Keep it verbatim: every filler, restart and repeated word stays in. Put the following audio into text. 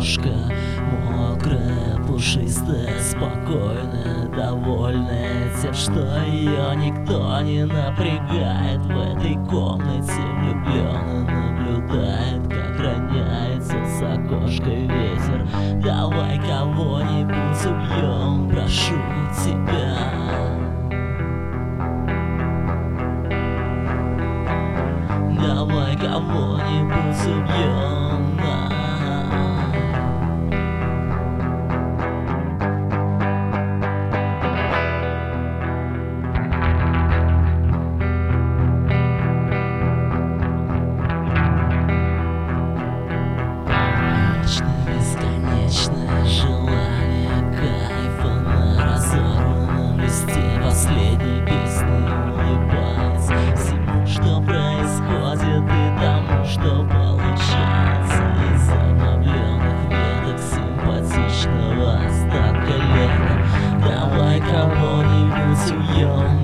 окошко, мокрая, пушистая, спокойная, довольная тем, что ее никто не напрягает. В этой комнате влюбленно наблюдает, как роняется с окошка ветер. Давай кого-нибудь убьем, прошу тебя. Давай кого-нибудь убьем. Бесконечное желание кайфа на разорванном листе последней песни улыбается всему, что происходит, и тому, что получается из обновленных веток симпатичного остатка лета. Давай кого-нибудь убьем.